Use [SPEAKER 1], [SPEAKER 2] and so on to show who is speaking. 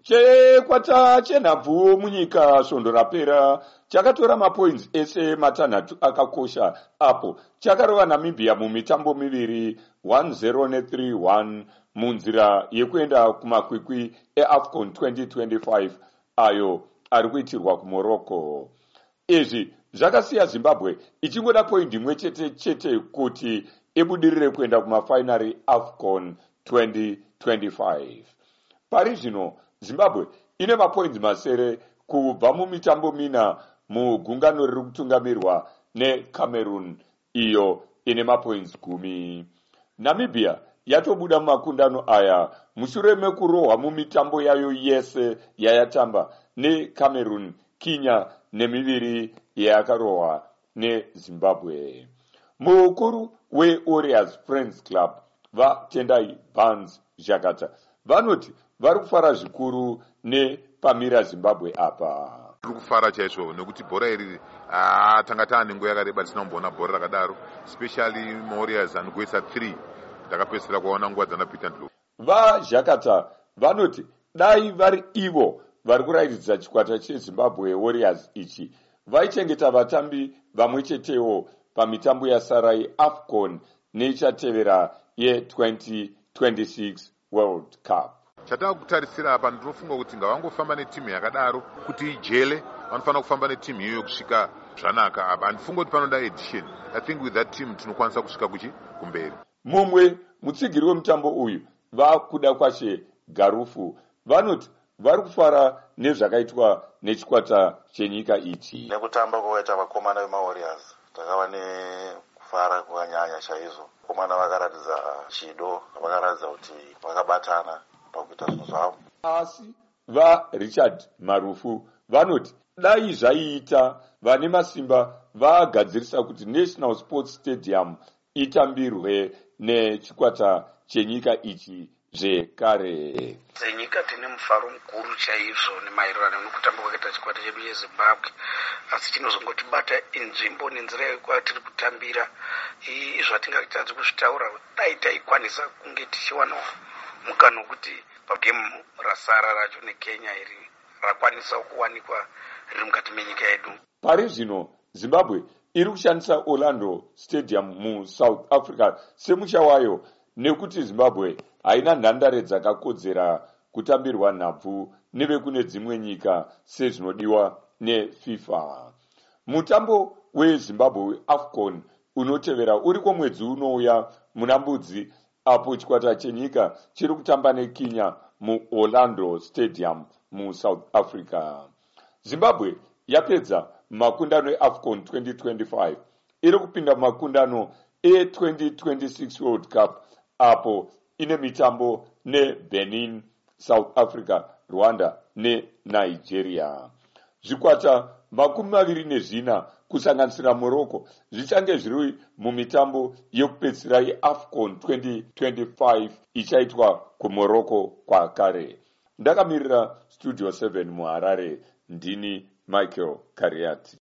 [SPEAKER 1] Chekwata chenhabvu munyika svondo rapera chakatora mapoints ese matanhatu akakosha apo chakarova Namibia mumitambo miviri 1-0 ne 3-1 munzira yekuenda kumakwikwi eAFCON 2025 ayo ari kuitirwa kuMorocco. Izvi zvakasiya Zimbabwe ichingoda poindi imwe chete kuti ibudirire kuenda kumafainari AFCON 2025. Pari zvino Zimbabwe ine mapoints masere kubva mumitambo mina mugungano riri kutungamirwa neCameroon iyo ine mapoints 10. Namibia yatobuda mumakundano aya mushure mekurohwa mumitambo yayo yese yayatamba neCameroon, Kenya nemiviri yayakarohwa neZimbabwe. Mukuru weWarriors Friends Club vaTendai Barnes Jakata vanoti vari kufara zvikuru nepamira Zimbabwe apa.
[SPEAKER 2] Tiri kufara chaizvo nekuti bhora iri tanga taane nguva yakareba tisina kumboona bhora rakadaro, especially Warriors anogoisa 3 takapedzisira kuona nguva dzanapita ndlo.
[SPEAKER 1] VaJakata vanoti dai vari ivo vari kurayiridza chikwata cheZimbabwe Warriors ichi vaichengeta vatambi vamwe chetewo pamitambo yasara yeAFCON neichatevera ye2026 World Cup.
[SPEAKER 2] Chatava kutarisira apa ndinofunga kuti ngavangofamba netimu yakadaro kuti ijele, vanofanira kufamba netimu iyoyo kusvika zvanaka apa. Handifunga kuti panoda edition. I think with that team tinokwanisa kusvika kumberi.
[SPEAKER 1] Mumwe mutsigiri wemutambo uyu vakuda kwashe Garufu vanoti vari kufara nezvakaitwa nechikwata chenyika ichi.
[SPEAKER 3] Nekutamba kwakaita vakomana veMawarriors takava nekufara kwakanyanya chaizvo. Vakomana vakaratidza chido, vakaratidza kuti vakabatana pakuita zvinhu zvavo.
[SPEAKER 1] Asi vaRichard Marufu vanoti dai zvaiita vane masimba vagadzirisa kuti National Sports Stadium itambirwe nechikwata chenyika ichi zvekare.
[SPEAKER 4] Senyika tine mufaro mukuru chaizvo nemaererano nekutamba kwakaita chikwata chedu cheZimbabwe, asi chinozongotibata inzvimbo nenzira yekwatiri kutambira zvatingatadzi kuzvitaura dai taikwanisa kunge tichiwana mukana wekuti pagemu rasara racho neKenya iri rakwanisa kuwanikwa riri mukati menyika yedu.
[SPEAKER 1] Pari zvino Zimbabwe iri kushandisa Orlando Stadium muSouth Africa semusha wayo nekuti Zimbabwe haina nhandare dzakakodzera kutambirwa nhabvu nevekune dzimwe nyika sezvinodiwa neFIFA. Mutambo weZimbabwe weAFCON unotevera uriko mwedzi unouya muna Mbudzi apo chikwata chenyika chiri kutamba neKenya muOrlando Stadium muSouth Africa. Zimbabwe yapedza makundano eAFCON 2025 iri kupinda makundano e2026 World Cup apo ine mitambo neBenin, South Africa, Rwanda neNigeria. Zvikwata 24 kusanganisira Morocco zvichange zviri mumitambo yekupedzisira yeAFCON 2025 ichaitwa kuMorocco kwakare. Ndakamirira Studio 7 muHarare, ndini Michael Kariati.